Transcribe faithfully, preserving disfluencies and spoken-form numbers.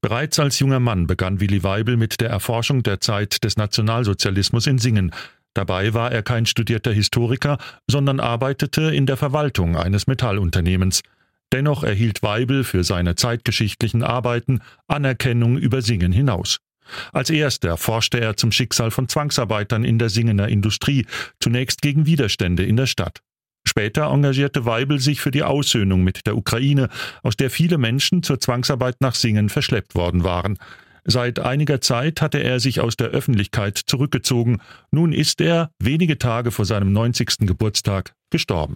Bereits als junger Mann begann Willi Weibel mit der Erforschung der Zeit des Nationalsozialismus in Singen. Dabei war er kein studierter Historiker, sondern arbeitete in der Verwaltung eines Metallunternehmens. Dennoch erhielt Weibel für seine zeitgeschichtlichen Arbeiten Anerkennung über Singen hinaus. Als erster forschte er zum Schicksal von Zwangsarbeitern in der Singener Industrie, zunächst gegen Widerstände in der Stadt. Später engagierte Weibel sich für die Aussöhnung mit der Ukraine, aus der viele Menschen zur Zwangsarbeit nach Singen verschleppt worden waren. Seit einiger Zeit hatte er sich aus der Öffentlichkeit zurückgezogen. Nun ist er, wenige Tage vor seinem neunzigsten Geburtstag, gestorben.